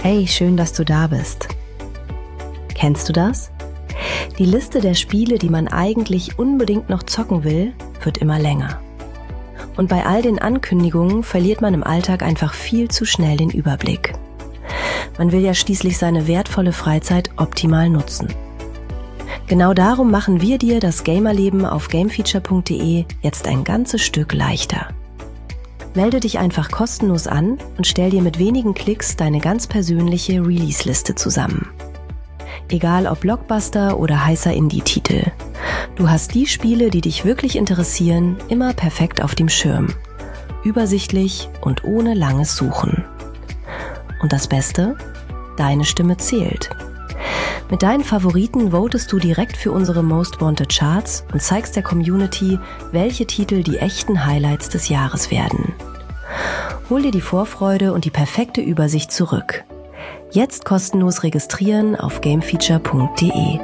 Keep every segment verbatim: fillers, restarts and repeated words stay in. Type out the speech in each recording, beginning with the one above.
Hey, schön, dass du da bist. Kennst du das? Die Liste der Spiele, die man eigentlich unbedingt noch zocken will, wird immer länger. Und bei all den Ankündigungen verliert man im Alltag einfach viel zu schnell den Überblick. Man will ja schließlich seine wertvolle Freizeit optimal nutzen. Genau darum machen wir dir das Gamerleben auf gamefeature punkt de jetzt ein ganzes Stück leichter. Melde dich einfach kostenlos an und stell dir mit wenigen Klicks deine ganz persönliche Release-Liste zusammen. Egal ob Blockbuster oder heißer Indie-Titel. Du hast die Spiele, die dich wirklich interessieren, immer perfekt auf dem Schirm. Übersichtlich und ohne langes Suchen. Und das Beste? Deine Stimme zählt. Mit deinen Favoriten votest du direkt für unsere Most Wanted Charts und zeigst der Community, welche Titel die echten Highlights des Jahres werden. Hol dir die Vorfreude und die perfekte Übersicht zurück. Jetzt kostenlos registrieren auf gamefeature punkt de.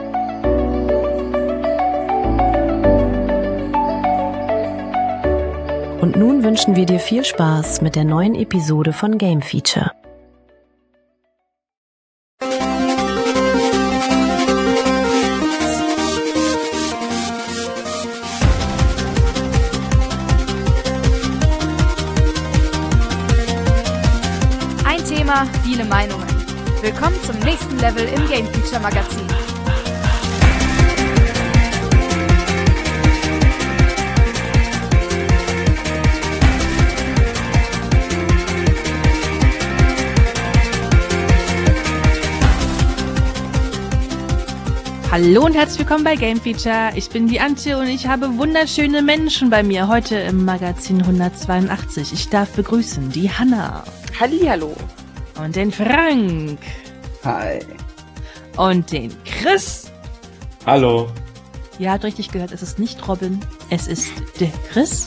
Und nun wünschen wir dir viel Spaß mit der neuen Episode von Game Feature. Viele Meinungen. Willkommen zum nächsten Level im Game Feature Magazin. Hallo und herzlich willkommen bei Game Feature. Ich bin die Antje und ich habe wunderschöne Menschen bei mir heute im Magazin hundertzweiundachtzig. Ich darf begrüßen die Hanna. Hallihallo. Und den Frank. Hi. Und den Chris. Hallo. Ihr habt richtig gehört, es ist nicht Robin, es ist der Chris.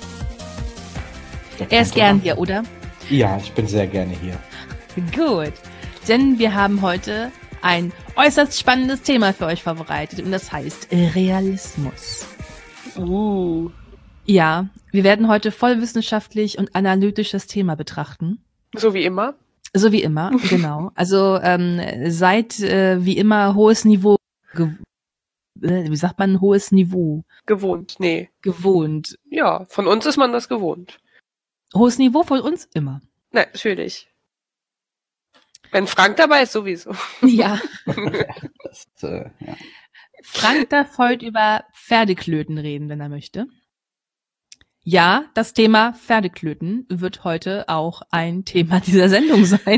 Er ist gern hier, oder? Ja, ich bin sehr gerne hier. Gut, denn wir haben heute ein äußerst spannendes Thema für euch vorbereitet und das heißt Realismus. Uh. Ja, wir werden heute voll wissenschaftlich und analytisch das Thema betrachten. So wie immer. So wie immer, genau. Also ähm, seid äh, wie immer hohes Niveau, ge- äh, wie sagt man, hohes Niveau? Gewohnt, nee. Gewohnt. Ja, von uns ist man das gewohnt. Hohes Niveau von uns immer. Na, natürlich. Wenn Frank dabei ist, sowieso. Ja. das, äh, ja. Frank darf heute über Pferdeklöten reden, wenn er möchte. Ja, das Thema Pferdeklöten wird heute auch ein Thema dieser Sendung sein.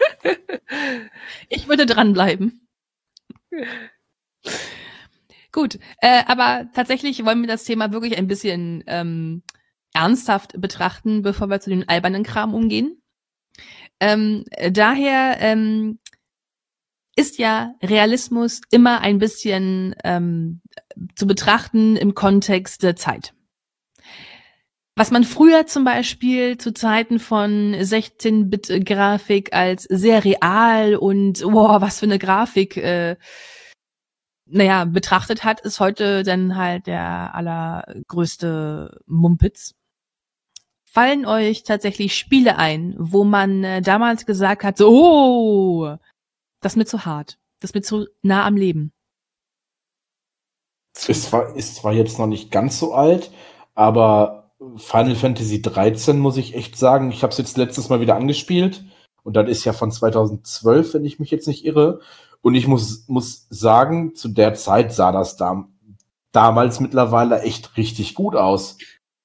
Ich würde dranbleiben. Gut, äh, aber tatsächlich wollen wir das Thema wirklich ein bisschen ähm, ernsthaft betrachten, bevor wir zu den albernen Kram umgehen. Ähm, daher ähm, ist ja Realismus immer ein bisschen ähm, zu betrachten im Kontext der Zeit. Was man früher zum Beispiel zu Zeiten von sechzehn-Bit-Grafik als sehr real und wow, was für eine Grafik äh, naja, betrachtet hat, ist heute dann halt der allergrößte Mumpitz. Fallen euch tatsächlich Spiele ein, wo man äh, damals gesagt hat, so, oh, das ist mir zu hart, das ist mir zu nah am Leben? Ist zwar, ist zwar jetzt noch nicht ganz so alt, aber Final Fantasy dreizehn, muss ich echt sagen, ich habe es jetzt letztes Mal wieder angespielt und das ist ja von zweitausendzwölf, wenn ich mich jetzt nicht irre. Und ich muss, muss sagen, zu der Zeit sah das da, damals mittlerweile echt richtig gut aus.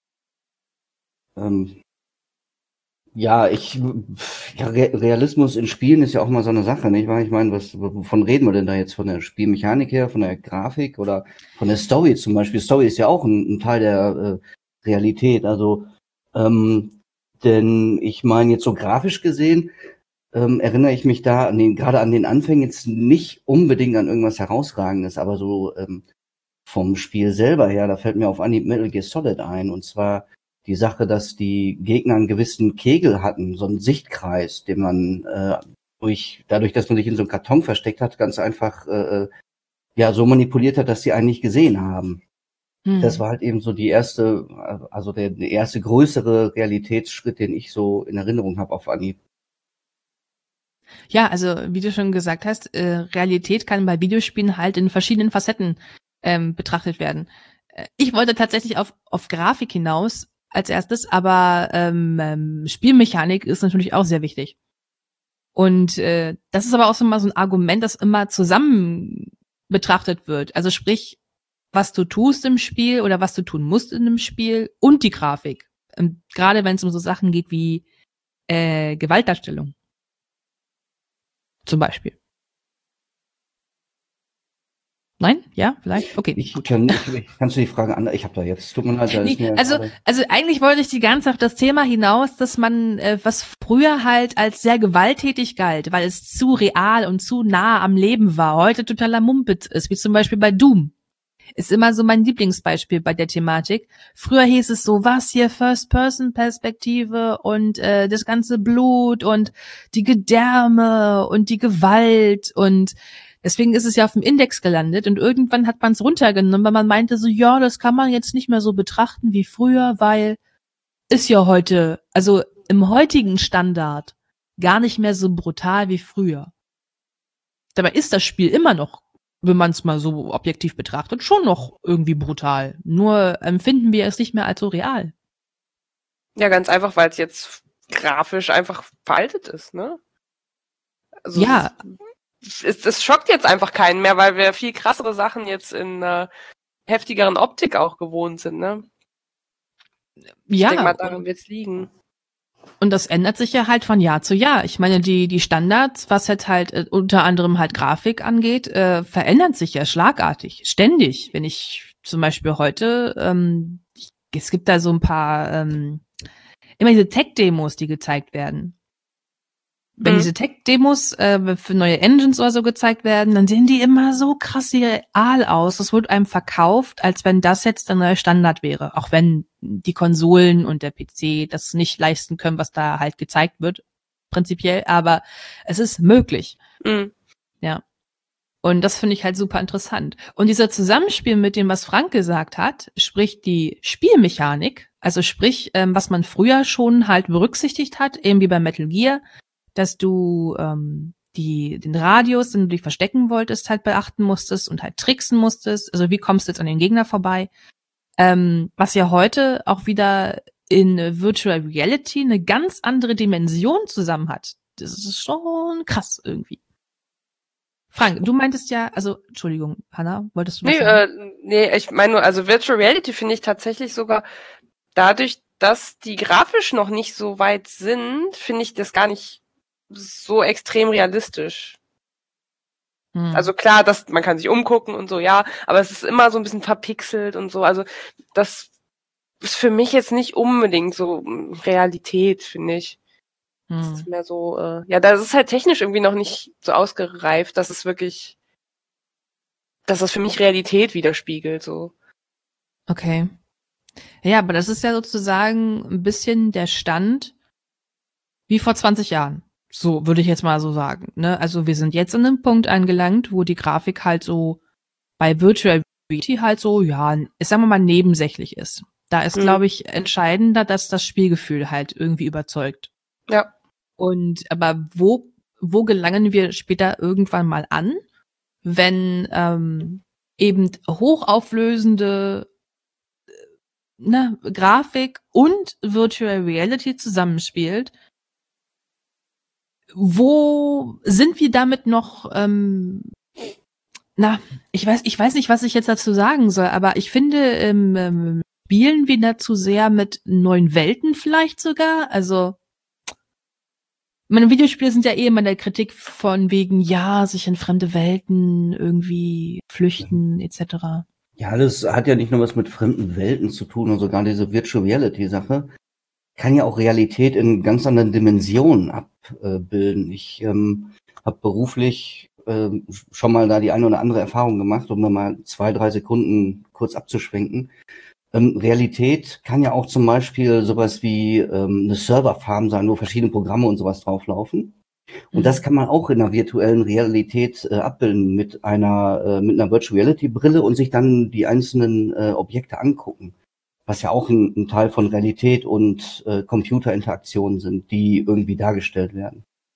Ähm, ja, ich ja, Re- Realismus in Spielen ist ja auch mal so eine Sache, nicht wahr? Ich meine, was, wovon reden wir denn da jetzt? Von der Spielmechanik her, von der Grafik oder von der Story zum Beispiel? Story ist ja auch ein, ein Teil der äh, Realität. Also, ähm, denn ich meine jetzt so grafisch gesehen, ähm, erinnere ich mich da an den, gerade an den Anfängen jetzt nicht unbedingt an irgendwas Herausragendes, aber so ähm, vom Spiel selber her, da fällt mir auf Anhieb Metal Gear Solid ein, und zwar die Sache, dass die Gegner einen gewissen Kegel hatten, so einen Sichtkreis, den man äh, durch, dadurch, dass man sich in so einem Karton versteckt hat, ganz einfach äh, ja so manipuliert hat, dass sie einen nicht gesehen haben. Hm. Das war halt eben so die erste, also der, der erste größere Realitätsschritt, den ich so in Erinnerung habe auf Anhieb. Ja, also wie du schon gesagt hast, äh, Realität kann bei Videospielen halt in verschiedenen Facetten ähm, betrachtet werden. Äh, Ich wollte tatsächlich auf, auf Grafik hinaus als erstes, aber ähm, ähm, Spielmechanik ist natürlich auch sehr wichtig. Und äh, das ist aber auch so mal so ein Argument, das immer zusammen betrachtet wird. Also sprich, was du tust im Spiel oder was du tun musst in einem Spiel und die Grafik. Ähm, gerade wenn es um so Sachen geht wie äh, Gewaltdarstellung. Zum Beispiel. Nein? Ja? Vielleicht? Okay, Ich gut. kann, ich, ich, kannst du die Frage an? Ich habe da jetzt, tut mir leid, da ist Nee, mir also, gerade- also eigentlich wollte ich die ganze Zeit auf das Thema hinaus, dass man, äh, was früher halt als sehr gewalttätig galt, weil es zu real und zu nah am Leben war, heute totaler Mumpitz ist, wie zum Beispiel bei Doom. Ist immer so mein Lieblingsbeispiel bei der Thematik. Früher hieß es so, was hier First-Person-Perspektive und äh, das ganze Blut und die Gedärme und die Gewalt und deswegen ist es ja auf dem Index gelandet und irgendwann hat man es runtergenommen, weil man meinte so, ja, das kann man jetzt nicht mehr so betrachten wie früher, weil ist ja heute, also im heutigen Standard gar nicht mehr so brutal wie früher. Dabei ist das Spiel immer noch, wenn man es mal so objektiv betrachtet, schon noch irgendwie brutal. Nur empfinden wir es nicht mehr als so real. Ja, ganz einfach, weil es jetzt grafisch einfach veraltet ist, ne? Also Ja. Es, es, es schockt jetzt einfach keinen mehr, weil wir viel krassere Sachen jetzt in äh, heftigeren Optik auch gewohnt sind, ne? Ich Ja, denke mal, daran wird es liegen. und das ändert sich ja halt von Jahr zu Jahr. Ich meine, die die Standards, was jetzt halt äh, unter anderem halt Grafik angeht, äh, verändern sich ja schlagartig, ständig. Wenn ich zum Beispiel heute, ähm, ich, es gibt da so ein paar, ähm, immer diese Tech-Demos, die gezeigt werden. Wenn Mhm. diese Tech-Demos äh, für neue Engines oder so gezeigt werden, dann sehen die immer so krass real aus. Das wird einem verkauft, als wenn das jetzt der neue Standard wäre. Auch wenn die Konsolen und der P C das nicht leisten können, was da halt gezeigt wird, prinzipiell. Aber es ist möglich. Mhm. Ja. Und das finde ich halt super interessant. Und dieser Zusammenspiel mit dem, was Frank gesagt hat, sprich die Spielmechanik, also sprich, ähm, was man früher schon halt berücksichtigt hat, eben wie bei Metal Gear, dass du ähm, die den Radius, den du dich verstecken wolltest, halt beachten musstest und halt tricksen musstest. Also wie kommst du jetzt an den Gegner vorbei? Ähm, was ja heute auch wieder in Virtual Reality eine ganz andere Dimension zusammen hat. Das ist schon krass irgendwie. Frank, du meintest ja, also Entschuldigung, Hanna, wolltest du was Nee, sagen? äh, nee, ich meine nur, also Virtual Reality finde ich tatsächlich sogar dadurch, dass die grafisch noch nicht so weit sind, finde ich das gar nicht so extrem realistisch. Hm. Also klar, dass man kann sich umgucken und so, ja, aber es ist immer so ein bisschen verpixelt und so. Also das ist für mich jetzt nicht unbedingt so Realität, finde ich. Das hm. ist mehr so, äh, ja, das ist halt technisch irgendwie noch nicht so ausgereift, dass es wirklich, dass das für mich Realität widerspiegelt, so. Okay. Ja, aber das ist ja sozusagen ein bisschen der Stand wie vor zwanzig Jahren. So würde ich jetzt mal so sagen. Ne? Also wir sind jetzt an einem Punkt angelangt, wo die Grafik halt so bei Virtual Reality halt so, ja, sagen wir mal, nebensächlich ist. Da ist, Mhm. glaube ich, entscheidender, dass das Spielgefühl halt irgendwie überzeugt. Ja. Und aber wo, wo gelangen wir später irgendwann mal an, wenn ähm, eben hochauflösende äh, ne, Grafik und Virtual Reality zusammenspielt? Wo sind wir damit noch, ähm, na, ich weiß, ich weiß nicht, was ich jetzt dazu sagen soll, aber ich finde, ähm, ähm, spielen wir dazu sehr mit neuen Welten vielleicht sogar? Also, meine Videospiele sind ja eh immer in der Kritik von wegen, ja, sich in fremde Welten irgendwie flüchten, et cetera. Ja, das hat ja nicht nur was mit fremden Welten zu tun und sogar diese Virtual Reality Sache kann ja auch Realität in ganz anderen Dimensionen abbilden. Ich ähm, habe beruflich ähm, schon mal da die eine oder andere Erfahrung gemacht, um da mal zwei, drei Sekunden kurz abzuschwenken. Ähm, Realität kann ja auch zum Beispiel sowas wie ähm, eine Serverfarm sein, wo verschiedene Programme und sowas drauflaufen. Und Mhm. das kann man auch in einer virtuellen Realität äh, abbilden mit einer äh, mit einer Virtual Reality Brille und sich dann die einzelnen äh, Objekte angucken, was ja auch ein, ein Teil von Realität und äh, Computerinteraktionen sind, die irgendwie dargestellt werden.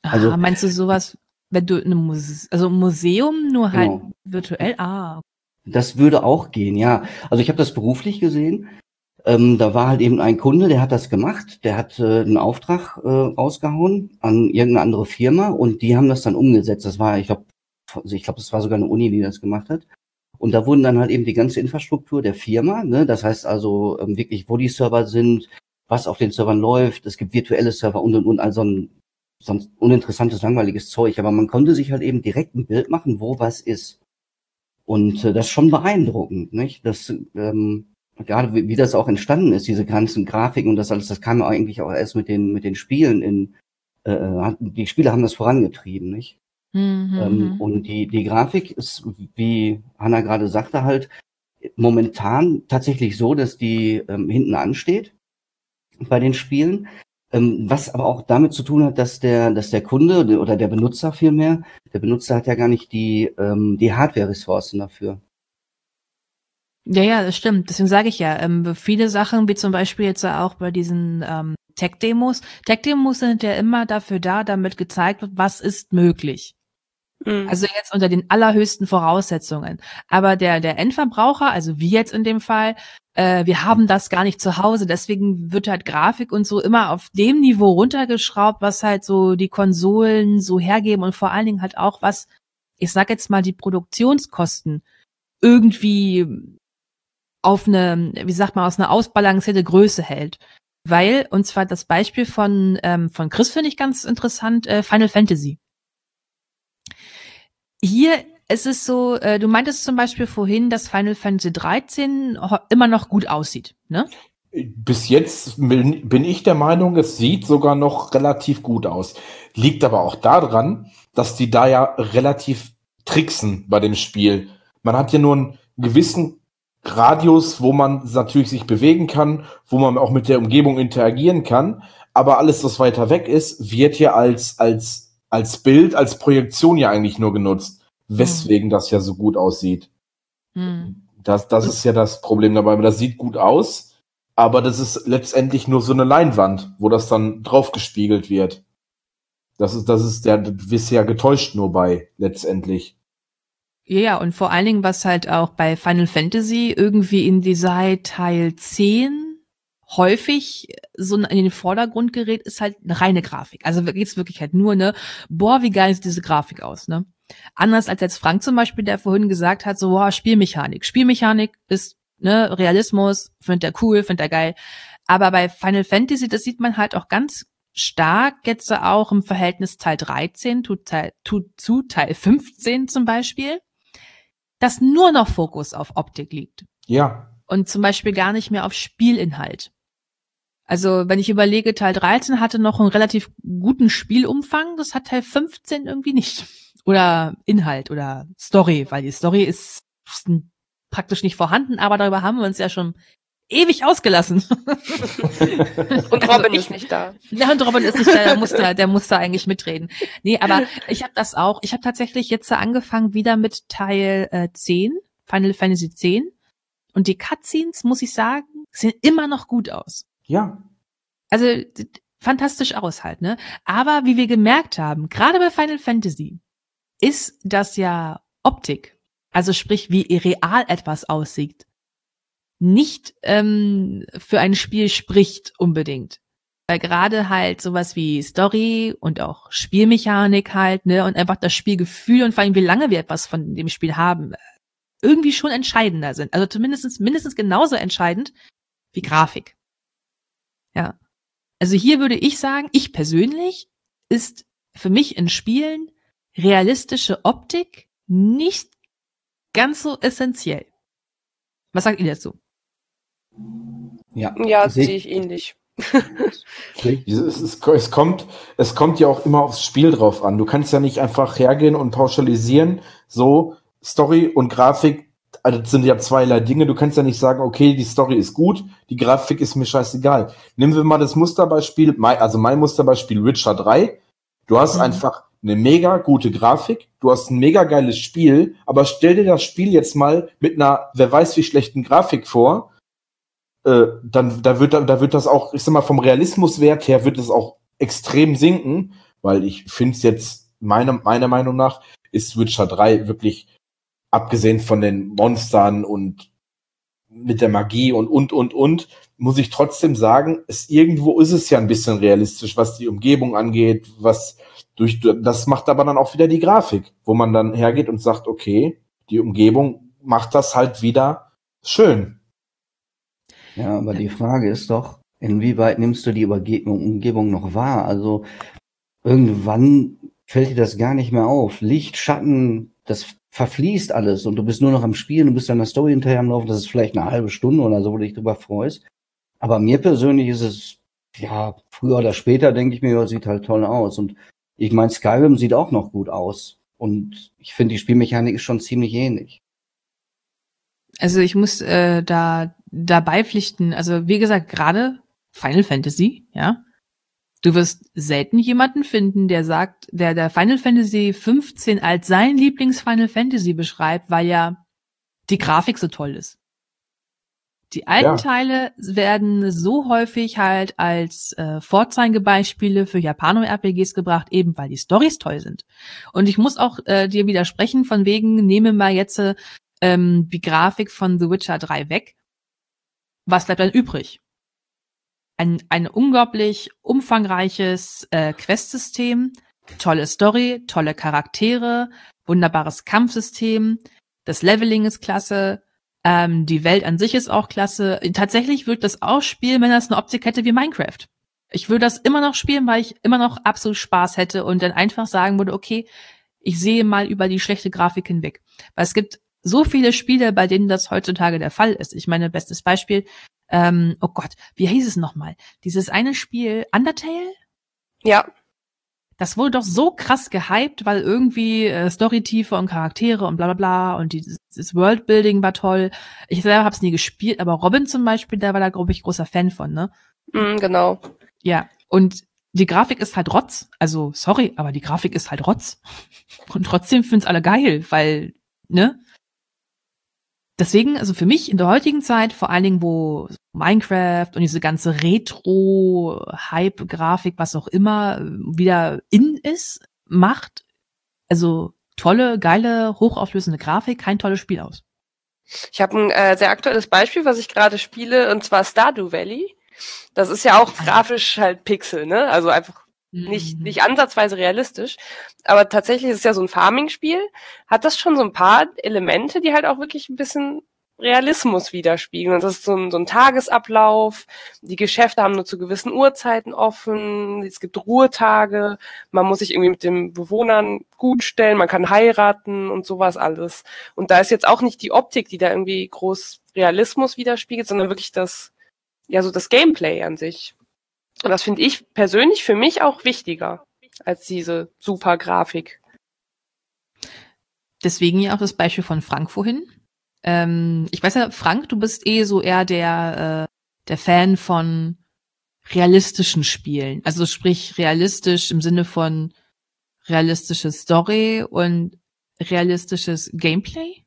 Also, ah, meinst du sowas, wenn du in einem Muse also ein Museum nur halt Genau. virtuell? Ah, das würde auch gehen, ja. Also ich habe das beruflich gesehen. Ähm, da war halt eben ein Kunde, der hat das gemacht. Der hat äh, einen Auftrag äh, rausgehauen an irgendeine andere Firma und die haben das dann umgesetzt. Das war, ich glaube, also ich glaube, das war sogar eine Uni, die das gemacht hat. Und da wurden dann halt eben die ganze Infrastruktur der Firma, ne, das heißt also ähm, wirklich, wo die Server sind, was auf den Servern läuft. Es gibt virtuelle Server und und und, also ein sonst uninteressantes, langweiliges Zeug. Aber man konnte sich halt eben direkt ein Bild machen, wo was ist. Und äh, das ist schon beeindruckend, nicht? Das ähm, gerade wie, wie das auch entstanden ist, diese ganzen Grafiken und das alles, das kam ja eigentlich auch erst mit den mit den Spielen in. Äh, die Spiele haben das vorangetrieben, nicht? Mhm. Ähm, und die, die Grafik ist, wie Hanna gerade sagte, halt momentan tatsächlich so, dass die ähm, hinten ansteht bei den Spielen. Ähm, was aber auch damit zu tun hat, dass der, dass der Kunde oder der Benutzer vielmehr, der Benutzer hat ja gar nicht die, ähm, die Hardware-Ressourcen dafür. Ja, ja, das stimmt. Deswegen sage ich ja, ähm, viele Sachen, wie zum Beispiel jetzt auch bei diesen ähm, Tech-Demos. Tech-Demos sind ja immer dafür da, damit gezeigt wird, was ist möglich. Mhm. Also jetzt unter den allerhöchsten Voraussetzungen. Aber der der Endverbraucher, also wie jetzt in dem Fall, äh, wir haben das gar nicht zu Hause. Deswegen wird halt Grafik und so immer auf dem Niveau runtergeschraubt, was halt so die Konsolen so hergeben und vor allen Dingen halt auch was, ich sag jetzt mal, die Produktionskosten irgendwie auf eine, wie sagt man, aus einer ausbalancierte Größe hält. Weil, und zwar das Beispiel von ähm, von Chris finde ich ganz interessant, äh, Final Fantasy. Hier ist es so, äh, du meintest zum Beispiel vorhin, dass Final Fantasy dreizehn ho- immer noch gut aussieht, ne? Bis jetzt bin, bin ich der Meinung, es sieht sogar noch relativ gut aus. Liegt aber auch daran, dass die da ja relativ tricksen bei dem Spiel. Man hat ja nur einen gewissen Radius, wo man natürlich sich bewegen kann, wo man auch mit der Umgebung interagieren kann. Aber alles, was weiter weg ist, wird ja als, als, als Bild, als Projektion ja eigentlich nur genutzt. Weswegen das ja so gut aussieht. Hm. Das, das ist ja das Problem dabei. Das sieht gut aus, aber das ist letztendlich nur so eine Leinwand, wo das dann drauf gespiegelt wird. Das ist, das ist der, du wirst ja getäuscht nur bei, letztendlich. Ja, und vor allen Dingen, was halt auch bei Final Fantasy irgendwie in Design Teil zehn häufig so in den Vordergrund gerät, ist halt eine reine Grafik. Also geht's wirklich halt nur, ne, boah, wie geil sieht diese Grafik aus, ne? Anders als jetzt Frank zum Beispiel, der vorhin gesagt hat, so, boah, Spielmechanik. Spielmechanik ist, ne, Realismus, findet er cool, findet er geil. Aber bei Final Fantasy, das sieht man halt auch ganz stark jetzt auch im Verhältnis Teil dreizehn zu Teil, zu, zu Teil fünfzehn zum Beispiel, dass nur noch Fokus auf Optik liegt. Ja. Und zum Beispiel gar nicht mehr auf Spielinhalt. Also wenn ich überlege, Teil dreizehn hatte noch einen relativ guten Spielumfang, das hat Teil fünfzehn irgendwie nicht. Oder Inhalt oder Story, weil die Story ist, ist praktisch nicht vorhanden, aber darüber haben wir uns ja schon ewig ausgelassen. Und Robin ist nicht da. Ja, und Robin ist nicht da, der muss da, der muss da eigentlich mitreden. Nee, aber ich habe das auch, ich habe tatsächlich jetzt angefangen wieder mit Teil äh, zehn, Final Fantasy zehn. Und die Cutscenes, muss ich sagen, sehen immer noch gut aus. Ja. Also d- fantastisch aus halt, ne? Aber wie wir gemerkt haben, gerade bei Final Fantasy ist das ja Optik, also sprich, wie real etwas aussieht, nicht ähm, für ein Spiel spricht unbedingt. Weil gerade halt sowas wie Story und auch Spielmechanik halt, ne, und einfach das Spielgefühl und vor allem wie lange wir etwas von dem Spiel haben, irgendwie schon entscheidender sind. Also zumindest mindestens genauso entscheidend wie Grafik. Ja. Also hier würde ich sagen, ich persönlich ist für mich in Spielen realistische Optik nicht ganz so essentiell. Was sagt ihr dazu? Ja, Ja, Seh- sehe ich ähnlich. Es, es, es, kommt, es kommt ja auch immer aufs Spiel drauf an. Du kannst ja nicht einfach hergehen und pauschalisieren, so Story und Grafik, also das sind ja zweierlei Dinge. Du kannst ja nicht sagen, okay, die Story ist gut, die Grafik ist mir scheißegal. Nehmen wir mal das Musterbeispiel, mein- also mein Musterbeispiel Witcher drei. Du hast Mhm. einfach eine mega gute Grafik, du hast ein mega geiles Spiel, aber stell dir das Spiel jetzt mal mit einer, wer weiß wie schlechten Grafik vor, äh, dann da wird da wird das auch, ich sag mal, vom Realismuswert her wird es auch extrem sinken, Weil ich finde es jetzt, meiner, meiner Meinung nach, ist Witcher drei wirklich, abgesehen von den Monstern und mit der Magie und, und, und, und, muss ich trotzdem sagen, es irgendwo ist es ja ein bisschen realistisch, was die Umgebung angeht, was durch, das macht aber dann auch wieder die Grafik, wo man dann hergeht und sagt, okay, die Umgebung macht das halt wieder schön. Ja, aber die Frage ist doch, inwieweit nimmst du die Umgebung, Umgebung noch wahr? Also irgendwann fällt dir das gar nicht mehr auf. Licht, Schatten, das verfließt alles und du bist nur noch am Spielen, du bist an der Story hinterher am Laufen, das ist vielleicht eine halbe Stunde oder so, wo du dich drüber freust. Aber mir persönlich ist es, ja, früher oder später denke ich mir, ja, sieht halt toll aus. Und ich meine, Skyrim sieht auch noch gut aus. Und ich finde, die Spielmechanik ist schon ziemlich ähnlich. Also ich muss äh, da dabei pflichten, also wie gesagt, gerade Final Fantasy, ja, du wirst selten jemanden finden, der sagt, der der Final Fantasy fünfzehn als sein Lieblings-Final Fantasy beschreibt, weil ja die Grafik so toll ist. Die alten Ja. Teile werden so häufig halt als äh, Vorzeigebeispiele für Japano-R P Gs gebracht, eben weil die Storys toll sind. Und ich muss auch äh, dir widersprechen, von wegen, nehme mal jetzt äh, ähm, die Grafik von The Witcher drei weg. Was bleibt dann übrig? Ein, ein unglaublich umfangreiches äh, Questsystem, tolle Story, tolle Charaktere, wunderbares Kampfsystem, das Leveling ist klasse, ähm, die Welt an sich ist auch klasse. Tatsächlich würde ich das auch spielen, wenn das eine Optik hätte wie Minecraft. Ich würde das immer noch spielen, weil ich immer noch absolut Spaß hätte und dann einfach sagen würde, okay, ich sehe mal über die schlechte Grafik hinweg. Weil es gibt so viele Spiele, bei denen das heutzutage der Fall ist. Ich meine, bestes Beispiel, ähm, oh Gott, wie hieß es nochmal? Dieses eine Spiel, Undertale? Ja. Das wurde doch so krass gehypt, weil irgendwie äh, Storytiefe und Charaktere und bla bla bla und dieses, dieses Worldbuilding war toll. Ich selber habe es nie gespielt, aber Robin zum Beispiel, der war da, glaube ich, großer Fan von, ne? Mm, genau. Ja, und die Grafik ist halt Rotz. Also, sorry, aber die Grafik ist halt Rotz. Und trotzdem finden's alle geil, weil, ne? Deswegen, also für mich in der heutigen Zeit, vor allen Dingen, wo Minecraft und diese ganze Retro-Hype-Grafik, was auch immer, wieder in ist, macht also tolle, geile, hochauflösende Grafik kein tolles Spiel aus. Ich habe ein äh, sehr aktuelles Beispiel, was ich gerade spiele, und zwar Stardew Valley. Das ist ja auch grafisch halt Pixel, ne? Also einfach nicht Mhm. nicht ansatzweise realistisch. Aber tatsächlich ist es ja so ein Farming-Spiel. Hat das schon so ein paar Elemente, die halt auch wirklich ein bisschen Realismus widerspiegeln. Und das ist so ein, so ein Tagesablauf. Die Geschäfte haben nur zu gewissen Uhrzeiten offen. Es gibt Ruhetage. Man muss sich irgendwie mit den Bewohnern gut stellen. Man kann heiraten und sowas alles. Und da ist jetzt auch nicht die Optik, die da irgendwie groß Realismus widerspiegelt, sondern wirklich das, ja, so das Gameplay an sich. Und das finde ich persönlich für mich auch wichtiger als diese super Grafik. Deswegen ja auch das Beispiel von Frank vorhin. Ähm, ich weiß ja, Frank, du bist eh so eher der, äh, der Fan von realistischen Spielen. Also sprich realistisch im Sinne von realistische Story und realistisches Gameplay?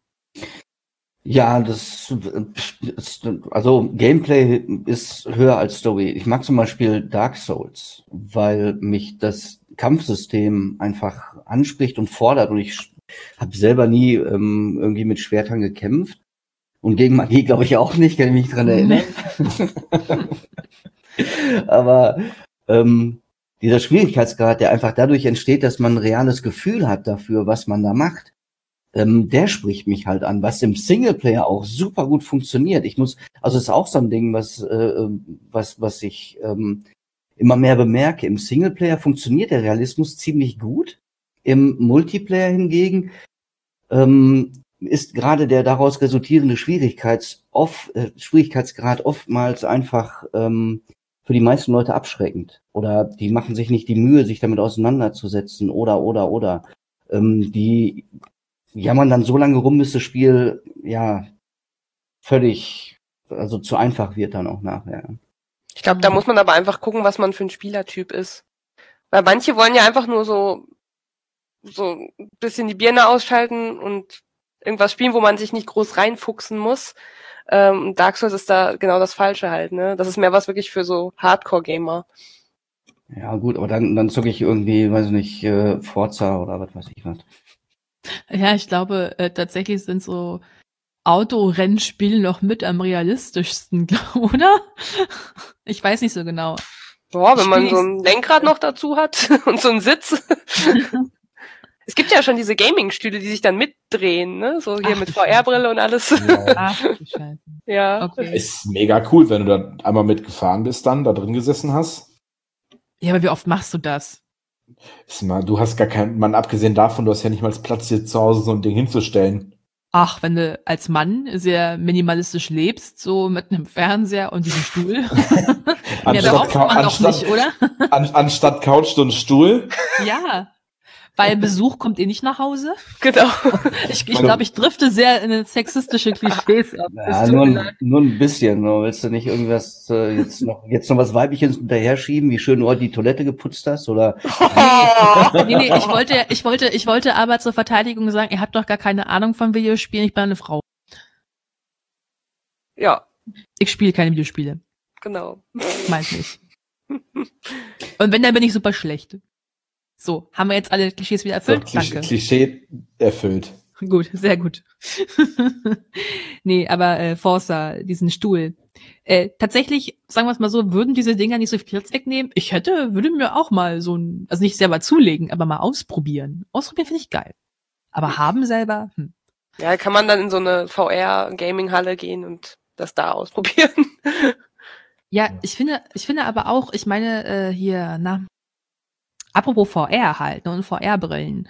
Ja, das, das, also Gameplay ist höher als Story. Ich mag zum Beispiel Dark Souls, weil mich das Kampfsystem einfach anspricht und fordert. Und ich habe selber nie ähm, irgendwie mit Schwertern gekämpft. Und gegen Magie glaube ich auch nicht, kann ich mich dran erinnern. Aber ähm, dieser Schwierigkeitsgrad, der einfach dadurch entsteht, dass man ein reales Gefühl hat dafür, was man da macht, ähm, der spricht mich halt an, was im Singleplayer auch super gut funktioniert. Ich muss, also es ist auch so ein Ding, was äh, was was ich ähm, immer mehr bemerke. Im Singleplayer funktioniert der Realismus ziemlich gut. Im Multiplayer hingegen ähm, ist gerade der daraus resultierende Schwierigkeits off, äh, Schwierigkeitsgrad oftmals einfach ähm, für die meisten Leute abschreckend. Oder die machen sich nicht die Mühe, sich damit auseinanderzusetzen. Oder, oder, oder. Ähm, die jammern dann so lange rum, bis das Spiel ja völlig, also zu einfach wird dann auch nachher. Ich glaube, da muss man aber einfach gucken, was man für ein Spielertyp ist. Weil manche wollen ja einfach nur so so ein bisschen die Birne ausschalten und irgendwas spielen, wo man sich nicht groß reinfuchsen muss. Ähm, Dark Souls ist da genau das Falsche halt, ne? Das ist mehr was wirklich für so Hardcore-Gamer. Ja, gut, aber dann, dann zocke ich irgendwie, weiß ich nicht, äh, Forza oder was weiß ich was. Ja, ich glaube, äh, tatsächlich sind so Autorennspiele noch mit am realistischsten, oder? Ich weiß nicht so genau. Boah, wenn man Spiel so ich- ein Lenkrad noch dazu hat und so einen Sitz. Es gibt ja schon diese Gaming-Stühle, die sich dann mitdrehen, ne? So hier Ach, mit du V R-Brille und alles. Ja. Ach, du Scheiße. Ja. Okay. Ist mega cool, wenn du da einmal mitgefahren bist, dann da drin gesessen hast. Ja, aber wie oft machst du das? Ist mal, du hast gar keinen, man abgesehen davon, du hast ja nicht mal Platz, dir zu Hause so ein Ding hinzustellen. Ach, wenn du als Mann sehr minimalistisch lebst, so mit einem Fernseher und diesem Stuhl. Mehr Anstatt, braucht Cou- man doch anstatt, nicht, oder? an, anstatt Couch so ein Stuhl. Ja. Weil Besuch kommt eh nicht nach Hause. Genau. Ich, ich glaube, ich drifte sehr in eine sexistische Klischees ab. Ja, Es tut nur mir ein, leid. nur ein bisschen. Nur willst du nicht irgendwas äh, jetzt noch jetzt noch was Weibliches hinterher schieben, wie schön du heute die Toilette geputzt hast? Oder Nee, nee, ich wollte, ich wollte, ich wollte aber zur Verteidigung sagen, ihr habt doch gar keine Ahnung von Videospielen, ich bin eine Frau. Ja, Ich spiele keine Videospiele. genau. Meint nicht. Und wenn, dann bin ich super schlecht. So, haben wir jetzt alle Klischees wieder So, erfüllt? Klischee, Danke. Klischee erfüllt. Gut, sehr gut. Nee, aber äh, Forza, diesen Stuhl. Äh, tatsächlich, sagen wir es mal so, würden diese Dinger nicht so viel Platz wegnehmen? Ich hätte, würde mir auch mal so ein, also nicht selber zulegen, aber mal ausprobieren. Ausprobieren finde ich geil. Aber haben selber, hm. Ja, kann man dann in so eine V R-Gaming-Halle gehen und das da ausprobieren. Ja, ich finde, ich finde aber auch, ich meine, äh, hier, na, apropos V R halt, ne, und V R-Brillen.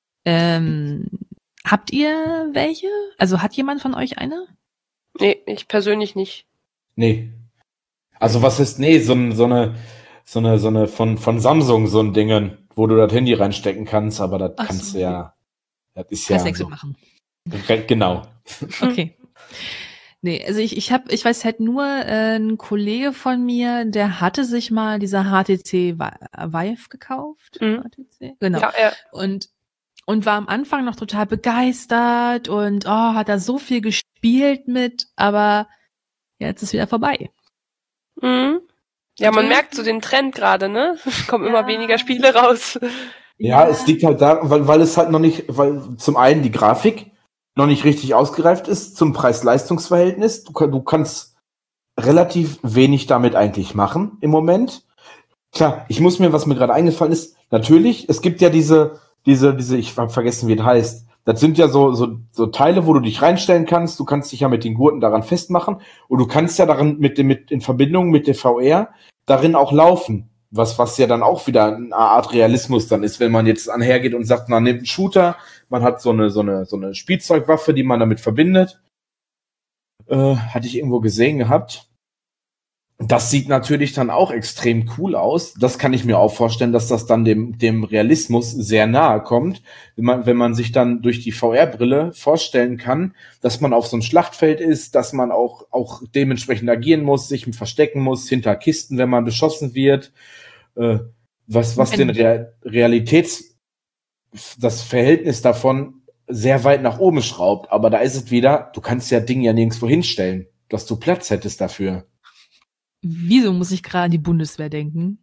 Ähm, habt ihr welche? Also hat jemand von euch eine? Nee, ich persönlich nicht. Nee. Also was ist, nee, so, ein- so eine, so eine, so eine von, von Samsung, so ein Dingen, wo du das Handy reinstecken kannst, aber das Ach kannst so. du ja, das ist ja Preiswechsel so, machen. genau. Okay. Nee, also ich, ich hab, ich weiß halt nur, äh, ein Kollege von mir, der hatte sich mal dieser H T C Vi- Vive gekauft. Mhm. H T C? Genau. Ja, ja. Und, und war am Anfang noch total begeistert und oh, hat da so viel gespielt mit, aber jetzt ist wieder vorbei. Mhm. Ja, man Natürlich. merkt so den Trend gerade, ne? Es kommen Ja. immer weniger Spiele raus. Ja, es liegt halt daran, weil, weil es halt noch nicht, weil zum einen die Grafik noch nicht richtig ausgereift ist zum Preis-Leistungs-Verhältnis. Du, kann- du kannst relativ wenig damit eigentlich machen im Moment. Klar, ich muss mir, was mir gerade eingefallen ist, natürlich, es gibt ja diese, diese, diese, ich hab vergessen, wie das heißt. Das sind ja so, so, so Teile, wo du dich reinstellen kannst. Du kannst dich ja mit den Gurten daran festmachen und du kannst ja daran mit dem, mit, in Verbindung mit der V R darin auch laufen. Was, was ja dann auch wieder eine Art Realismus dann ist, wenn man jetzt anhergeht und sagt, man nimmt einen Shooter, man hat so eine, so eine, so eine Spielzeugwaffe, die man damit verbindet. Äh, hatte ich irgendwo gesehen gehabt. Das sieht natürlich dann auch extrem cool aus. Das kann ich mir auch vorstellen, dass das dann dem, dem Realismus sehr nahe kommt, wenn man, wenn man sich dann durch die V R-Brille vorstellen kann, dass man auf so einem Schlachtfeld ist, dass man auch, auch dementsprechend agieren muss, sich verstecken muss, hinter Kisten, wenn man beschossen wird, äh, was, was den Real, Realitäts, das Verhältnis davon sehr weit nach oben schraubt. Aber da ist es wieder, du kannst ja Ding ja nirgendwo hinstellen, dass du Platz hättest dafür. Wieso muss ich gerade an die Bundeswehr denken?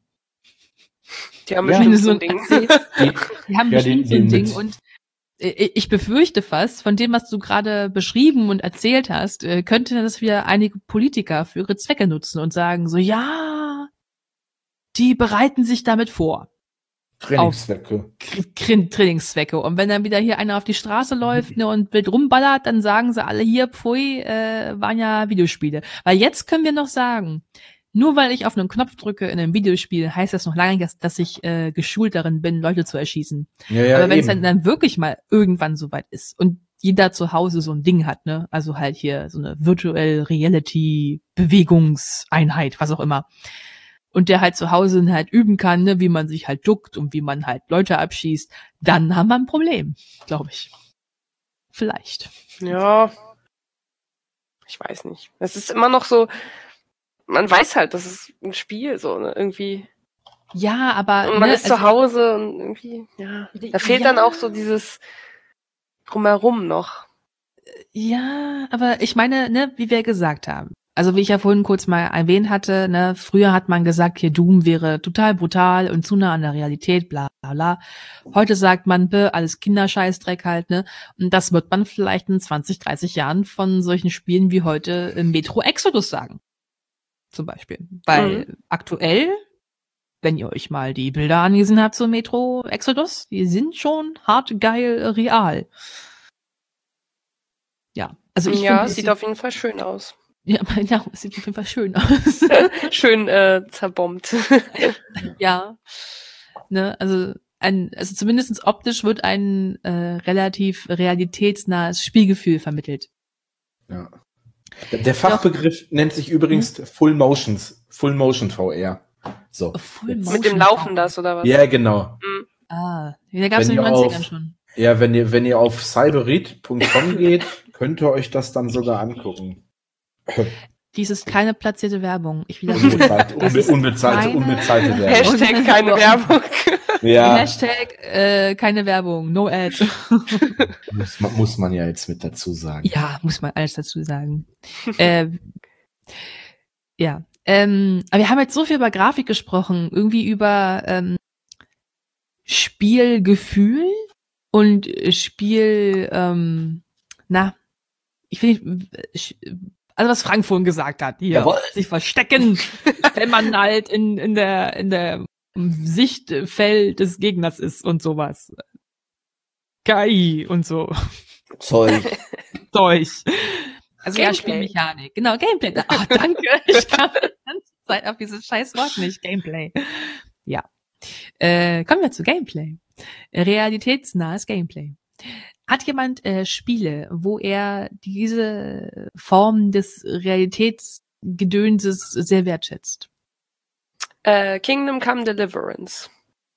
Die haben Ja. Wenn bestimmt du so so ein ein Ding. erzählst, Die, die haben Ja, bestimmt die- so ein die Ding mit- und äh, ich befürchte fast, von dem, was du gerade beschrieben und erzählt hast, äh, könnte das wieder einige Politiker für ihre Zwecke nutzen und sagen so, ja, die bereiten sich damit vor. Trainingszwecke. Kr- Trainingszwecke. Und wenn dann wieder hier einer auf die Straße läuft ne, und wild rumballert, dann sagen sie alle hier, pfui, äh, waren ja Videospiele. Weil jetzt können wir noch sagen, nur weil ich auf einen Knopf drücke in einem Videospiel, heißt das noch lange nicht, dass, dass ich äh, geschult darin bin, Leute zu erschießen. Ja, ja, Aber wenn es eben. dann, dann wirklich mal irgendwann soweit ist und jeder zu Hause so ein Ding hat, ne, also halt hier so eine Virtual Reality Bewegungseinheit, was auch immer. Und der halt zu Hause halt üben kann, ne, wie man sich halt duckt und wie man halt Leute abschießt, dann haben wir ein Problem, glaube ich. Vielleicht. Ja. Ich weiß nicht. Es ist immer noch so, man weiß halt, das ist ein Spiel, so, ne, irgendwie. Ja, aber Und man ne, ist zu also- Hause und irgendwie, ja. Da fehlt Ja. dann auch so dieses Drumherum noch. Ja, aber ich meine, ne, wie wir gesagt haben, Also wie ich ja vorhin kurz mal erwähnt hatte, ne, früher hat man gesagt, hier Doom wäre total brutal und zu nah an der Realität, bla bla bla. Heute sagt man, bäh, alles Kinderscheißdreck halt, ne? Und das wird man vielleicht in zwanzig, dreißig Jahren von solchen Spielen wie heute im Metro Exodus sagen. Zum Beispiel. Weil mhm. aktuell, wenn ihr euch mal die Bilder angesehen habt zum Metro Exodus, die sind schon hart geil real. Ja, also ich Ja, finde, es sieht auf jeden Fall schön aus. Ja, ja, es sieht auf jeden Fall schön aus. Schön äh, zerbombt. Ja, ne, also ein, also zumindest optisch wird ein äh, relativ realitätsnahes Spielgefühl vermittelt. Ja. Der, der Fachbegriff Doch. nennt sich übrigens hm? Full Motions, Full Motion V R. So. Full Mit dem Laufen das, oder was? Ja, genau. Mhm. Ah, da gab es in den neunzigern schon. Ja, wenn ihr, wenn ihr auf cyberit punkt com geht, könnt ihr euch das dann sogar angucken. Dies ist keine platzierte Werbung. Ich unbezahlte, unbe unbezahlte, unbezahlte Werbung. Hashtag keine Werbung. Ja. Hashtag äh, keine Werbung. No ad. muss, man, muss man ja jetzt mit dazu sagen. Ja, muss man alles dazu sagen. äh, ja. Ähm, aber wir haben jetzt so viel über Grafik gesprochen. Irgendwie über ähm, Spielgefühl und Spiel, ähm, na, ich finde, also was Frank vorhin gesagt hat, hier, Jawohl. sich verstecken, wenn man halt in, in der, in der Sichtfeld des Gegners ist und sowas. K I und so. Zeug. Zeug. Also Gameplay. ja, Spielmechanik. Genau, Gameplay. Ah, danke. Ich kann die ganze Zeit auf dieses scheiß Wort nicht. Gameplay. Ja. Äh, kommen wir zu Gameplay. Realitätsnahes Gameplay. Hat jemand äh, Spiele, wo er diese Form des Realitätsgedönses sehr wertschätzt? Äh, Kingdom Come Deliverance.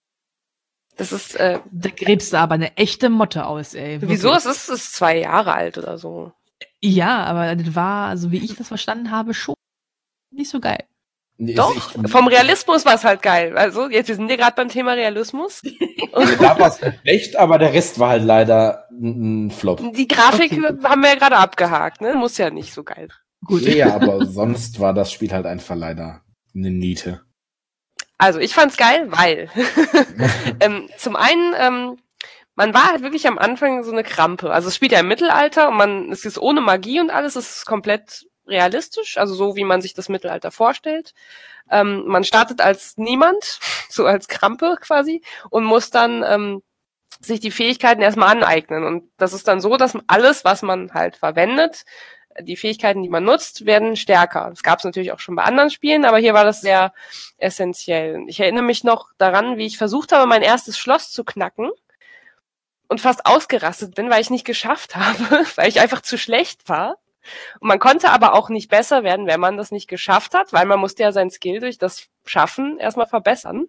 Das ist, äh, Da gräbst du aber eine echte Motte aus, ey. Wirklich. Wieso? Es ist, es ist zwei Jahre alt oder so. Ja, aber das war, so wie ich das verstanden habe, schon nicht so geil. Nee, Doch, ich, vom Realismus war es halt geil. Also, jetzt, wir sind ja gerade beim Thema Realismus. Also da war es schlecht, aber der Rest war halt leider ein Flop. Die Grafik Okay. haben wir ja gerade abgehakt, ne? Muss ja nicht so geil. Gut. Ja, aber sonst war das Spiel halt einfach leider eine Niete. Also, ich fand's geil, weil ähm, zum einen, ähm, man war halt wirklich am Anfang so eine Krampe. Also es spielt ja im Mittelalter und man, es ist ohne Magie und alles, es ist komplett realistisch, also so wie man sich das Mittelalter vorstellt. Ähm, man startet als niemand, so als Krampe quasi, und muss dann ähm, sich die Fähigkeiten erstmal aneignen. Und das ist dann so, dass alles, was man halt verwendet, die Fähigkeiten, die man nutzt, werden stärker. Das gab es natürlich auch schon bei anderen Spielen, aber hier war das sehr essentiell. Ich erinnere mich noch daran, wie ich versucht habe, mein erstes Schloss zu knacken und fast ausgerastet bin, weil ich nicht geschafft habe, weil ich einfach zu schlecht war. Und man konnte aber auch nicht besser werden, wenn man das nicht geschafft hat, weil man musste ja sein Skill durch das Schaffen erstmal verbessern.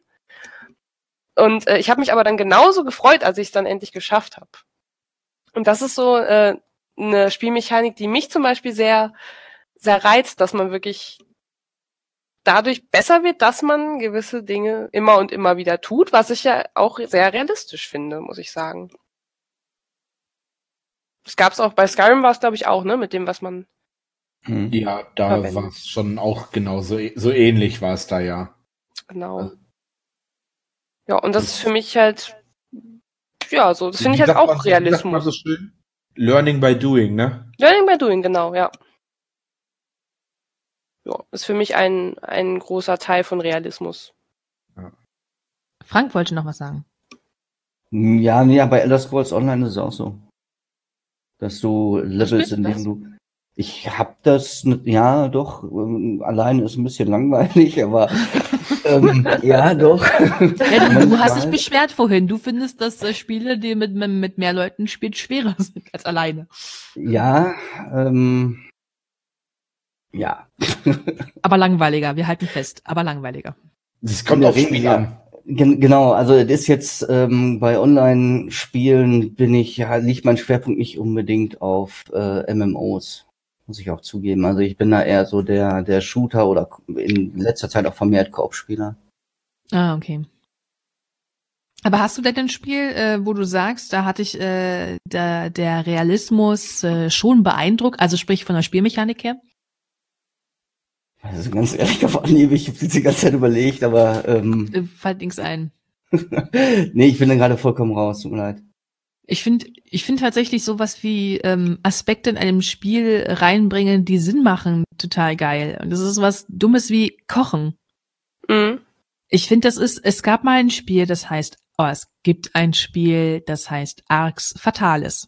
Und äh, ich habe mich aber dann genauso gefreut, als ich es dann endlich geschafft habe. Und das ist so äh, eine Spielmechanik, die mich zum Beispiel sehr, sehr reizt, dass man wirklich dadurch besser wird, dass man gewisse Dinge immer und immer wieder tut, was ich ja auch sehr realistisch finde, muss ich sagen. Das gab's auch, bei Skyrim war es, glaube ich, auch, ne, mit dem, was man... Ja, da war es schon auch genauso, so ähnlich war es da, ja. Genau. Ja, und das ist für mich halt, ja, so, das finde ich halt auch man, Realismus. Man so schön? Learning by doing, ne? Learning by doing, genau, ja. Ja, ist für mich ein, ein großer Teil von Realismus. Ja. Frank wollte noch was sagen. Ja, nee, bei Elder Scrolls Online ist es auch so. Dass du Levels, in denen du... Ich hab das, ja, doch, ähm, alleine ist ein bisschen langweilig, aber ähm, ja, doch. Ja, du, du hast dich beschwert vorhin. Du findest, dass äh, Spiele, die mit, mit mehr Leuten spielt, schwerer sind als alleine. Ja, ähm, ja. Aber langweiliger, wir halten fest, aber langweiliger. Das kommt auf Spiel an. Gen- Genau, also es ist jetzt ähm, bei Online-Spielen bin ich, ja, liegt mein Schwerpunkt nicht unbedingt auf äh, M M Os, muss ich auch zugeben. Also ich bin da eher so der der Shooter oder in letzter Zeit auch vermehrt Koop-Spieler. Ah, okay. Aber hast du denn ein Spiel, äh, wo du sagst, da hatte ich äh, der, der Realismus äh, schon beeindruckt, also sprich von der Spielmechanik her? Also ganz ehrlich auf Anhieb, ich habe jetzt die ganze Zeit überlegt, aber ähm, Äh, Fällt nichts ein. nee, ich bin da gerade vollkommen raus, tut mir leid. Ich finde ich finde tatsächlich sowas wie ähm, Aspekte in einem Spiel reinbringen, die Sinn machen, total geil. Und das ist was Dummes wie Kochen. Mhm. Ich finde, das ist, es gab mal ein Spiel, das heißt, oh, es gibt ein Spiel, das heißt Arx Fatalis.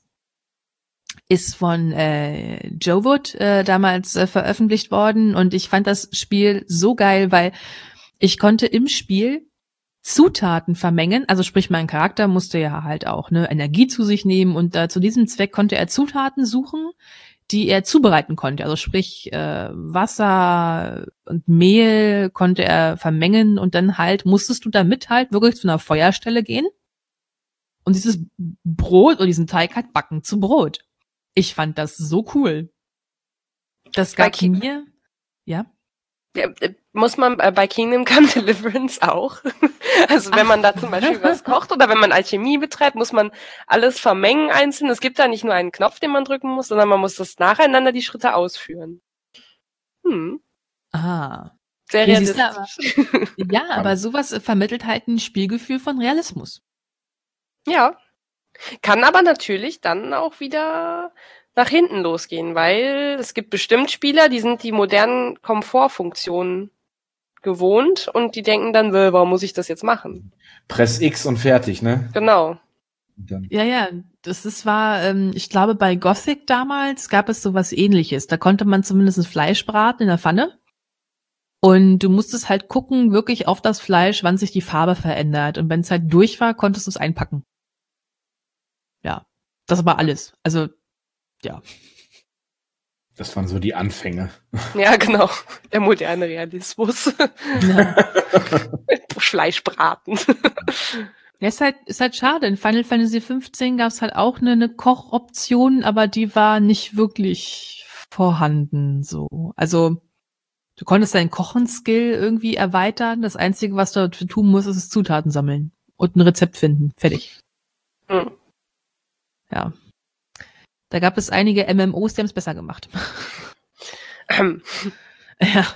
Ist von äh, Joe Wood äh, damals äh, veröffentlicht worden und ich fand das Spiel so geil, weil ich konnte im Spiel Zutaten vermengen, also sprich mein Charakter musste ja halt auch ne Energie zu sich nehmen und äh, zu diesem Zweck konnte er Zutaten suchen, die er zubereiten konnte, also sprich äh, Wasser und Mehl konnte er vermengen und dann halt musstest du damit halt wirklich zu einer Feuerstelle gehen und dieses Brot oder diesen Teig halt backen zu Brot. Ich fand das so cool. Das Bei gab Ki- mir, ja. Ja, äh, muss man äh, bei Kingdom Come Deliverance auch. Also wenn man da zum Beispiel was kocht oder wenn man Alchemie betreibt, muss man alles vermengen einzeln. Es gibt da nicht nur einen Knopf, den man drücken muss, sondern man muss das nacheinander die Schritte ausführen. Hm, Ah. sehr Ja, siehst du, realistisch. Ja, aber sowas äh, vermittelt halt ein Spielgefühl von Realismus. Ja. Kann aber natürlich dann auch wieder nach hinten losgehen, weil es gibt bestimmt Spieler, die sind die modernen Komfortfunktionen gewohnt und die denken dann, "Wö, warum muss ich das jetzt machen?" Press X und fertig, ne? Genau. Und dann- Ja, ja, das ist war, ähm, ich glaube, bei Gothic damals gab es sowas Ähnliches. Da konnte man zumindest Fleisch braten in der Pfanne. Und du musstest halt gucken, wirklich auf das Fleisch, wann sich die Farbe verändert. Und wenn es halt durch war, konntest du es einpacken. Ja, das war alles. Also, ja. Das waren so die Anfänge. Ja, genau. Der moderne Realismus. Ja. Fleischbraten. Ja, ist halt, ist halt schade. In Final Fantasy fünfzehn gab es halt auch eine, eine Kochoption, aber die war nicht wirklich vorhanden, so. Also, du konntest deinen Kochen-Skill irgendwie erweitern. Das Einzige, was du dafür tun musst, ist Zutaten sammeln und ein Rezept finden. Fertig. Hm. Ja. Da gab es einige M M Os, die haben es besser gemacht. Ähm, Ja.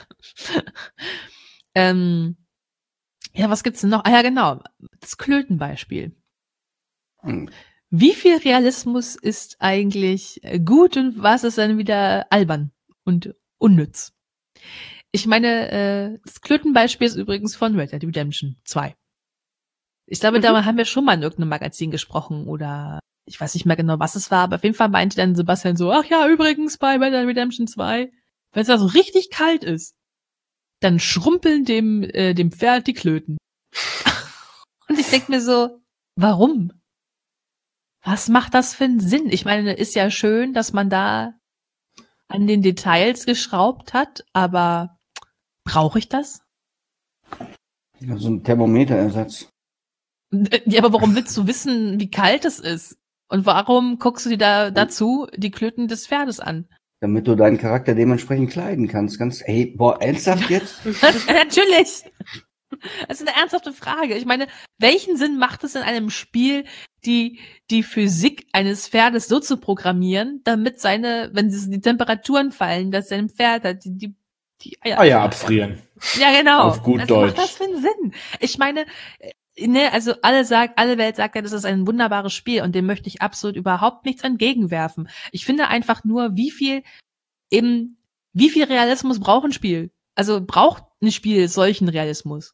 ähm, ja, was gibt's denn noch? Ah ja, genau. Das Klötenbeispiel. Hm. Wie viel Realismus ist eigentlich äh, gut und was ist dann wieder albern und unnütz? Ich meine, äh, das Klötenbeispiel ist übrigens von Red Dead Redemption zwei. Ich glaube, Mhm. da haben wir schon mal in irgendeinem Magazin gesprochen oder ich weiß nicht mehr genau, was es war, aber auf jeden Fall meinte dann Sebastian so, ach ja, übrigens bei Red Dead Redemption zwei, wenn es da so richtig kalt ist, dann schrumpeln dem, äh, dem Pferd die Klöten. Und ich denk mir so, warum? Was macht das für einen Sinn? Ich meine, ist ja schön, dass man da an den Details geschraubt hat, aber brauche ich das? Ja, so ein Thermometerersatz. Ja, aber warum willst du wissen, wie kalt es ist? Und warum guckst du dir da dazu die Klöten des Pferdes an? Damit du deinen Charakter dementsprechend kleiden kannst. Ganz, ey, boah, ernsthaft jetzt? Natürlich! Das ist eine ernsthafte Frage. Ich meine, welchen Sinn macht es in einem Spiel, die, die Physik eines Pferdes so zu programmieren, damit seine, wenn die Temperaturen fallen, dass sein Pferd hat, die, die, die Eier, Eier abfrieren. Ja, genau. Auf gut Was Deutsch. macht das für einen Sinn? Ich meine, äh, ne, also alle sagt, alle Welt sagt ja, das ist ein wunderbares Spiel und dem möchte ich absolut überhaupt nichts entgegenwerfen. Ich finde einfach nur, wie viel eben, wie viel Realismus braucht ein Spiel? Also braucht ein Spiel solchen Realismus?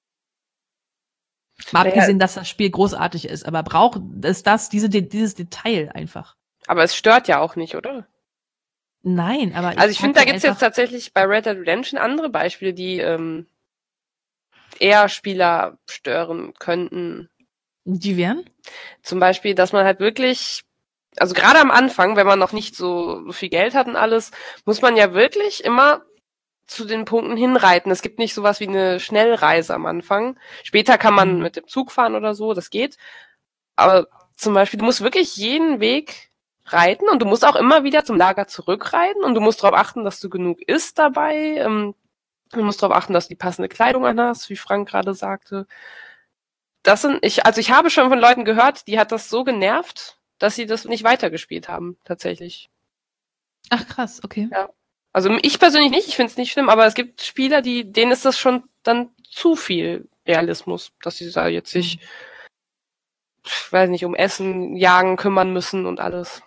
Mal Naja. abgesehen, dass das Spiel großartig ist, aber braucht es das, diese, dieses Detail einfach? aber es stört ja auch nicht, oder? Nein, aber Also ich sag finde, da dir gibt's jetzt einfach- tatsächlich bei Red Dead Redemption andere Beispiele, die ähm, eher Spieler stören könnten. Die wären? Zum Beispiel, dass man halt wirklich, also gerade am Anfang, wenn man noch nicht so, so viel Geld hat und alles, muss man ja wirklich immer zu den Punkten hinreiten. Es gibt nicht sowas wie eine Schnellreise am Anfang. Später kann man Mhm. mit dem Zug fahren oder so, das geht. Aber zum Beispiel, du musst wirklich jeden Weg reiten und du musst auch immer wieder zum Lager zurückreiten und du musst darauf achten, dass du genug isst dabei. Ähm, du musst darauf achten, dass du die passende Kleidung anhast, wie Frank gerade sagte. Das sind, ich, also ich habe schon von Leuten gehört, die hat das so genervt, dass sie das nicht weitergespielt haben, tatsächlich. Ach krass, okay. Ja. Also ich persönlich nicht, ich finde es nicht schlimm, aber es gibt Spieler, die, denen ist das schon dann zu viel Realismus, dass sie da jetzt sich, ich weiß nicht, um Essen, Jagen kümmern müssen und alles.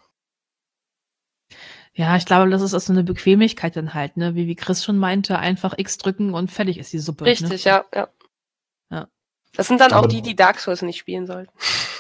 Ja, ich glaube, das ist auch so eine Bequemlichkeit dann halt, ne? Wie, wie Chris schon meinte, einfach X drücken und fertig ist die Suppe. Richtig, ne? ja, ja. Ja. Das sind dann Aber- auch die, die Dark Souls nicht spielen sollten.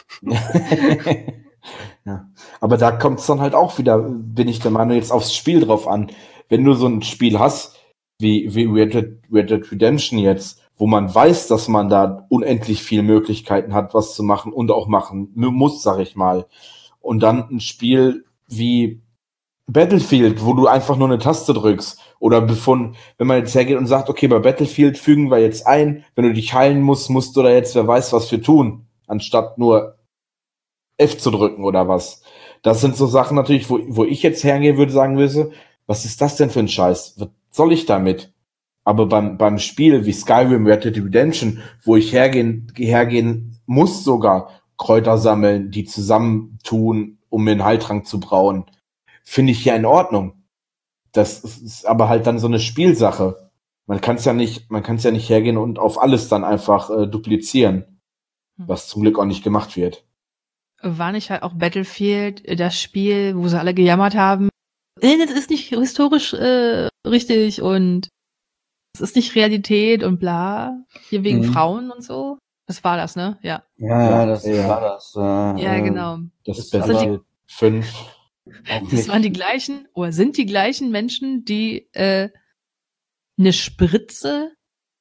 Ja. Aber da kommt es dann halt auch wieder, bin ich der Meinung, jetzt aufs Spiel drauf an. Wenn du so ein Spiel hast, wie, wie Red Dead, Red Dead Redemption jetzt, wo man weiß, dass man da unendlich viele Möglichkeiten hat, was zu machen und auch machen muss, sag ich mal. Und dann ein Spiel wie Battlefield, wo du einfach nur eine Taste drückst. Oder bevor, wenn man jetzt hergeht und sagt, okay, bei Battlefield fügen wir jetzt ein, wenn du dich heilen musst, musst du da jetzt, wer weiß, was für tun, anstatt nur F zu drücken oder was. Das sind so Sachen natürlich, wo, wo ich jetzt hergehen würde, sagen würde, was ist das denn für ein Scheiß? Was soll ich damit? Aber beim, beim Spiel wie Skyrim, Red Dead Redemption, wo ich hergehen, hergehen muss sogar, Kräuter sammeln, die zusammentun, um mir einen Heiltrank zu brauen, finde ich ja in Ordnung. Das ist aber halt dann so eine Spielsache. Man kann es ja nicht, man kann es ja nicht hergehen und auf alles dann einfach äh, duplizieren, was zum Glück auch nicht gemacht wird. War nicht halt auch Battlefield äh, das Spiel, wo sie alle gejammert haben, äh, das ist nicht historisch äh, richtig und es ist nicht Realität und bla, hier wegen Mhm. Frauen und so. Das war das, ne? Ja. Ja, ja, das Ja. war das. Äh, Ja, äh, genau. Das Das ist ist besser aber- fünf. auch Das nicht- waren die gleichen, oder sind die gleichen Menschen, die äh, eine Spritze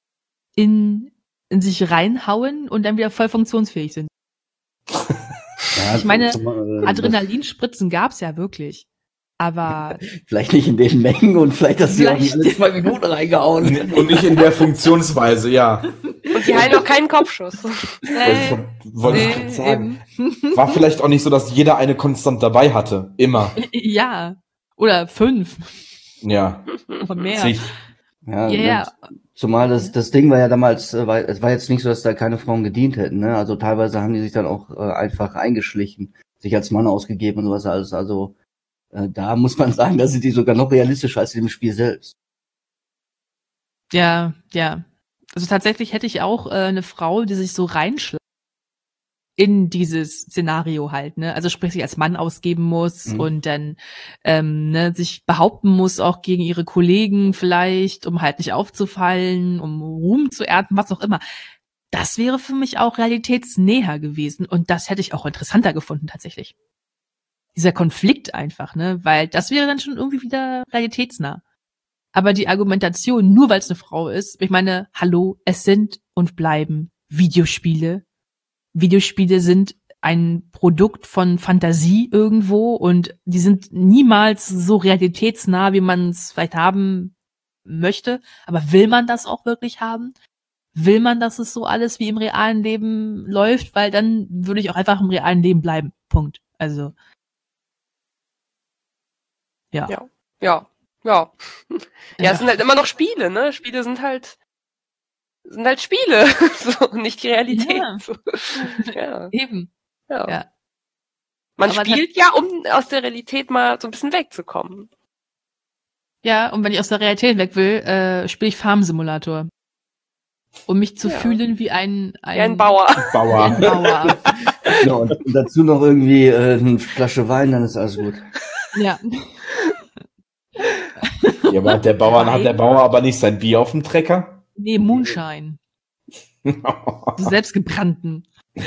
in, in sich reinhauen und dann wieder voll funktionsfähig sind. Ja, ich meine, zum- äh, Adrenalinspritzen gab's ja wirklich. Aber das- Vielleicht nicht in den Mengen und vielleicht hast du auch nicht Vielleicht. alle zwei Minuten reingehauen. Und nicht in der Funktionsweise, ja. Und sie heilen auch keinen Kopfschuss. äh, Wollte ich nee, gerade sagen. eben. War vielleicht auch nicht so, dass jeder eine konstant dabei hatte. Immer. Ja. Oder fünf. Ja. Oder mehr. Zig. Ja, Ja, ja. Zumal das, das Ding war ja damals, äh, war, es war jetzt nicht so, dass da keine Frauen gedient hätten, ne? Also teilweise haben die sich dann auch äh, einfach eingeschlichen, sich als Mann ausgegeben und sowas alles. Also äh, da muss man sagen, da sind die sogar noch realistischer als in dem Spiel selbst. Ja, ja. Also tatsächlich hätte ich auch äh, eine Frau, die sich so reinschlägt in dieses Szenario halt, ne? Also sprich sich als Mann ausgeben muss Mhm. und dann ähm, ne, sich behaupten muss auch gegen ihre Kollegen vielleicht, um halt nicht aufzufallen, um Ruhm zu ernten, was auch immer. Das wäre für mich auch realitätsnäher gewesen und das hätte ich auch interessanter gefunden tatsächlich. Dieser Konflikt einfach, ne? Weil das wäre dann schon irgendwie wieder realitätsnah. Aber die Argumentation, nur weil es eine Frau ist, ich meine, hallo, es sind und bleiben Videospiele. Videospiele sind ein Produkt von Fantasie irgendwo und die sind niemals so realitätsnah, wie man es vielleicht haben möchte. Aber will man das auch wirklich haben? Will man, dass es so alles wie im realen Leben läuft? Weil dann würde ich auch einfach im realen Leben bleiben. Punkt. Also. Ja. Ja. Ja. Ja. Ja, es sind halt immer noch Spiele, ne? Spiele sind halt sind halt Spiele, so nicht die Realität. Ja. So. Ja. Eben. Ja. Ja. Man Aber spielt ja, um aus der Realität mal so ein bisschen wegzukommen. Ja, und wenn ich aus der Realität weg will, äh, spiele ich Farm Simulator. Um mich zu Ja. fühlen wie ein, ein, Wie ein Bauer. Wie ein Bauer. Bauer. Ja, und dazu noch irgendwie äh, eine Flasche Wein, dann ist alles gut. Ja. Ja, aber hat der Bauer, hat der Bauer aber nicht sein Bier auf dem Trecker? Nee, Moonshine. So selbstgebrannten.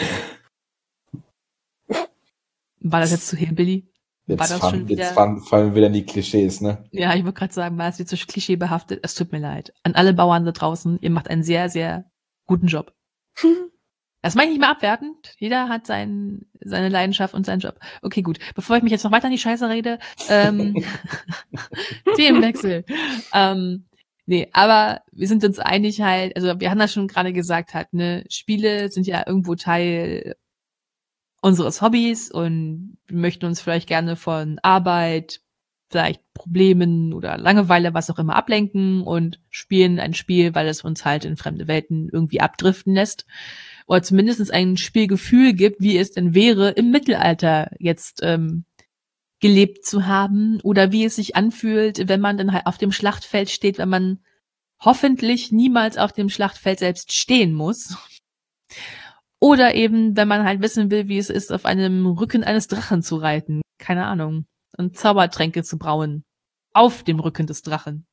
War das jetzt zu Hillbilly? War Jetzt, das fallen, schon wieder- jetzt fallen, fallen wieder die Klischees, ne? Ja, ich wollte gerade sagen, war es jetzt so klischeebehaftet? Es tut mir leid. An alle Bauern da draußen, ihr macht einen sehr, sehr guten Job. Das meine ich nicht mal abwertend. Jeder hat sein, seine Leidenschaft und seinen Job. Okay, gut. Bevor ich mich jetzt noch weiter in die Scheiße rede, ähm, Themenwechsel. Ähm, nee, aber wir sind uns einig halt, also wir haben das schon gerade gesagt halt, ne, Spiele sind ja irgendwo Teil unseres Hobbys und wir möchten uns vielleicht gerne von Arbeit, vielleicht Problemen oder Langeweile, was auch immer, ablenken und spielen ein Spiel, weil es uns halt in fremde Welten irgendwie abdriften lässt. Oder zumindest ein Spielgefühl gibt, wie es denn wäre, im Mittelalter jetzt ähm, gelebt zu haben oder wie es sich anfühlt, wenn man dann halt auf dem Schlachtfeld steht, wenn man hoffentlich niemals auf dem Schlachtfeld selbst stehen muss. Oder eben, wenn man halt wissen will, wie es ist, auf einem Rücken eines Drachen zu reiten. Keine Ahnung. Und Zaubertränke zu brauen. Auf dem Rücken des Drachen.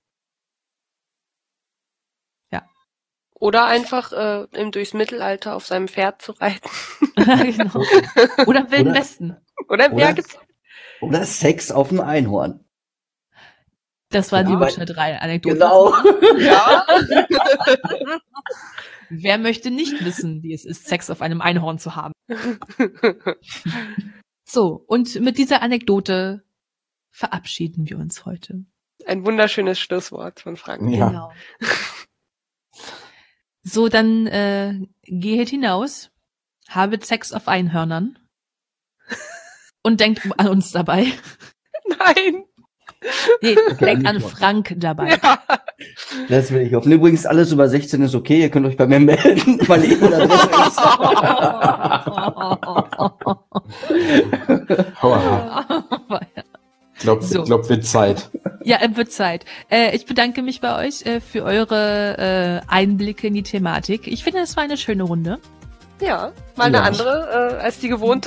Ja. Oder einfach äh, im durchs Mittelalter auf seinem Pferd zu reiten. Genau. Oder im Wilden Oder- Westen. Oder im Oder, Berge. oder Sex auf dem Einhorn. Das waren Ja, die Witcher drei Anekdoten. Genau. Ja. Wer möchte nicht wissen, wie es ist, Sex auf einem Einhorn zu haben? So, und mit dieser Anekdote verabschieden wir uns heute. Ein wunderschönes Schlusswort von Frank. Ja. Genau. So, dann äh, geht hinaus, habet Sex auf Einhörnern und denkt an uns dabei. Nein. Nee, denkt an Frank dabei. Ja. Das will ich hoffen. Übrigens, alles über sechzehn ist okay. Ihr könnt euch bei mir melden. Meine E-Mail-Adresse ist. Aua. Glaub, So. glaub, wird Zeit. Ja, es wird Zeit. Äh, ich bedanke mich bei euch äh, für eure äh, Einblicke in die Thematik. Ich finde, es war eine schöne Runde. Ja, mal eine Ja. andere äh, als die gewohnte.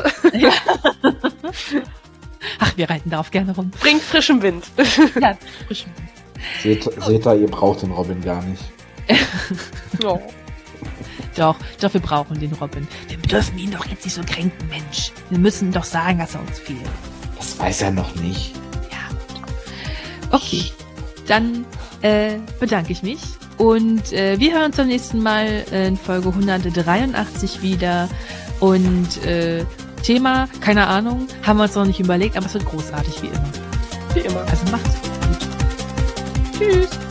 Ach, wir reiten darauf gerne rum. Bringt frischen Wind. Ja, frisch. Seht, seht ihr, ihr braucht den Robin gar nicht. Oh. Doch, doch, wir brauchen den Robin. Wir dürfen ihn doch jetzt nicht so kränken, Mensch. Wir müssen doch sagen, dass er uns fehlt. Das weiß er noch nicht. Ja, gut. Okay, dann äh, bedanke ich mich. Und äh, wir hören uns beim nächsten Mal in Folge hundertdreiundachtzig wieder. Und äh, Thema, keine Ahnung, haben wir uns noch nicht überlegt, aber es wird großartig wie immer. Wie immer. Also macht's gut. Tschüss.